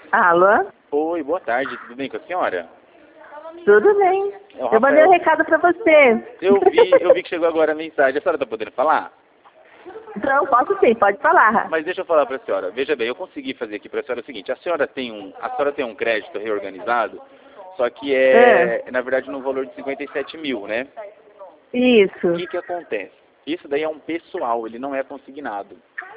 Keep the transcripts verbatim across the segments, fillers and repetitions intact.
Alô? Oi, boa tarde, tudo bem com a senhora? Tudo bem. É o Eu mandei um Rafael. recado pra você. Eu vi, eu vi que chegou agora a mensagem. A senhora tá podendo falar? Então, posso sim, pode falar. Mas deixa eu falar para a senhora. Veja bem, eu consegui fazer aqui para a senhora o seguinte. A senhora tem um, a senhora tem um crédito reorganizado, só que é, É. na verdade, no valor de cinquenta e sete mil, né? Isso. O que que acontece? Isso daí é um pessoal, ele não é consignado.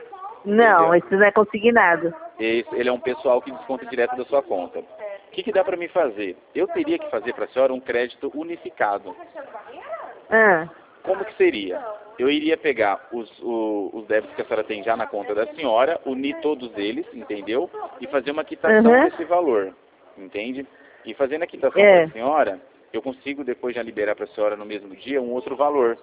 Não, Entendeu? isso não é consignado. Esse, ele é um pessoal que desconta direto da sua conta. O que que dá para mim fazer? Eu teria que fazer para a senhora um crédito unificado. Ah. Como que seria? Eu iria pegar os, o, os débitos que a senhora tem já na conta da senhora, unir todos eles, entendeu? E fazer uma quitação Uhum. desse valor, entende? E fazendo a quitação É. para a senhora, eu consigo depois já liberar para a senhora no mesmo dia um outro valor.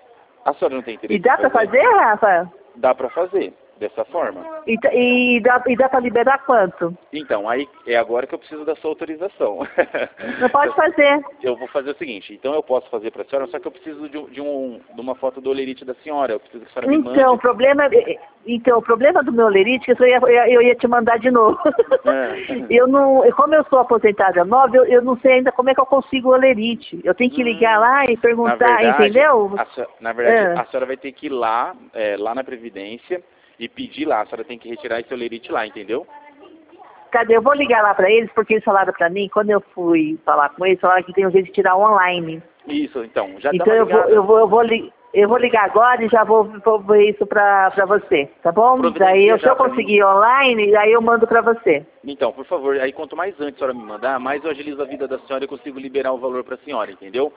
A senhora não tem interesse E dá em pra fazer, Rafa? Dá para fazer, dessa forma. E, t- e, dá, e dá pra liberar quanto? Então, aí é agora que eu preciso da sua autorização. Não pode fazer. Eu vou fazer o seguinte, então eu posso fazer para a senhora, só que eu preciso de, um, de, um, de uma foto do olerite da senhora, eu preciso que a senhora me mande. Então, o problema, então, o problema do meu olerite é que eu ia, eu ia- eu ia te mandar de novo. É. Eu não, como eu sou aposentada nova, eu, eu não sei ainda como é que eu consigo o olerite. Eu tenho que ligar Hum, lá e na perguntar, verdade, entendeu? a, senhora- na verdade, É. a senhora vai ter que ir lá, é, lá na Previdência e pedir lá, a senhora tem que retirar esse olerite lá, entendeu? Cadê? Eu vou ligar lá para eles, porque eles falaram para mim, quando eu fui falar com eles, falaram que tem um jeito de tirar online. Isso, então, já dá Então uma eu vou, ligada. eu vou, eu vou, li, eu vou ligar agora e já vou, vou ver isso para você, tá bom? Daí, eu, se Providencia eu já pra mim. conseguir online, aí eu mando para você. Então, por favor, aí quanto mais antes a senhora me mandar, mais eu agilizo a vida da senhora e consigo liberar o valor para a senhora, entendeu?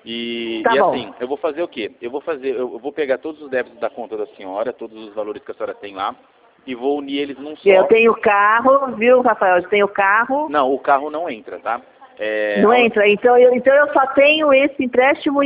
E, Tá e bom. assim, eu vou fazer o quê? Eu vou fazer, eu vou pegar todos os débitos da conta da senhora, todos os valores que a senhora tem lá, e vou unir eles num só. Eu tenho carro, viu, Rafael? Eu tenho carro. Não, o carro não entra, tá? É, Não a- entra. Então eu, então eu só tenho esse empréstimo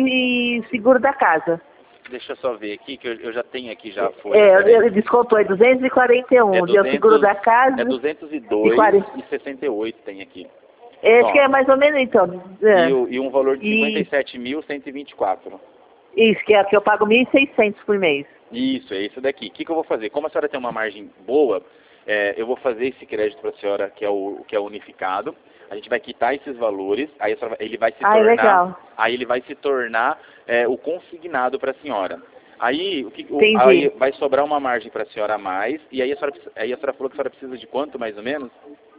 e, e seguro da casa. Deixa eu só ver aqui, que eu, eu já tenho aqui já a folha. É, peraí. ele descontou, é duzentos e quarenta e um. É Deu o seguro da duzentos, casa é duzentos e e dois quarenta. e sessenta e oito tem aqui. Esse Ó, que é mais ou menos, então. É. e, o- e um valor de E cinquenta e sete mil cento e vinte e quatro. isso, que é que eu pago mil e seiscentos por mês. Isso, é isso daqui. O que, que eu vou fazer? Como a senhora tem uma margem boa, é, eu vou fazer esse crédito para a senhora, que é o que é unificado. A gente vai quitar esses valores, aí a senhora, ele vai se Ah, tornar, legal. aí ele vai se tornar é, o consignado para a senhora. Aí, o que, o, Entendi. aí vai sobrar uma margem para a senhora a mais, e aí a, senhora, precisa- aí a senhora falou que a senhora precisa de quanto, mais ou menos?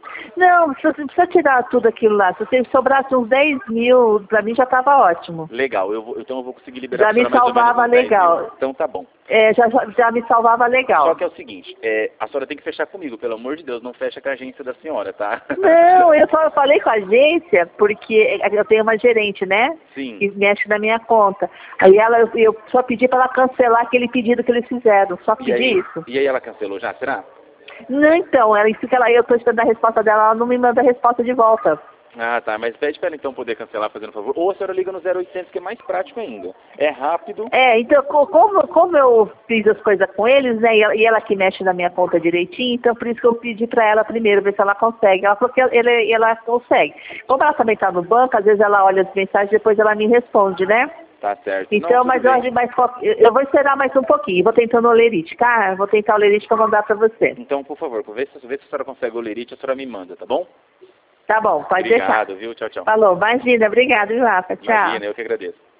Não, se você precisa tirar tudo aquilo lá. Se você sobrasse uns dez mil, pra mim já estava ótimo. Legal, eu vou, então eu vou conseguir liberar Já para a me senhora mais ou menos salvava uns dez mil. legal. Então tá bom. É, já, já já me salvava Só legal. que é o seguinte, é, a senhora tem que fechar comigo, pelo amor de Deus, não fecha com a agência da senhora, tá? Não, eu só falei com a agência porque eu tenho uma gerente, né? Sim. Que mexe na minha conta. Aí ela, eu, eu só pedi para ela cancelar aquele pedido que eles fizeram. Só E pedi aí, isso. e aí ela cancelou já, será? Não, então, ela fica lá, eu tô esperando a resposta dela, ela não me manda a resposta de volta. Ah, tá, mas pede para ela então poder cancelar, fazendo um favor. Ou a senhora liga no zero oitocentos, que é mais prático ainda. É rápido. É, então, co- como, como eu fiz as coisas com eles, né, e ela, e ela que mexe na minha conta direitinho, então por isso que eu pedi para ela primeiro, ver se ela consegue. Ela falou que ela, ela consegue. Como ela também tá no banco, às vezes ela olha as mensagens e depois ela me responde, né? Tá certo. Então, Não, tudo mas eu, bem. acho mais, qual- eu eu vou esperar mais um pouquinho, vou tentando o olerite, tá? Eu vou tentar o olerite para mandar para você. Então, por favor, vê se, vê se a senhora consegue o lerite, a senhora me manda, tá bom? Tá bom, pode Obrigado, deixar. viu? Tchau, tchau. Falou, imagina, obrigado, viu, Rafa? Tchau. Imagina, eu que agradeço.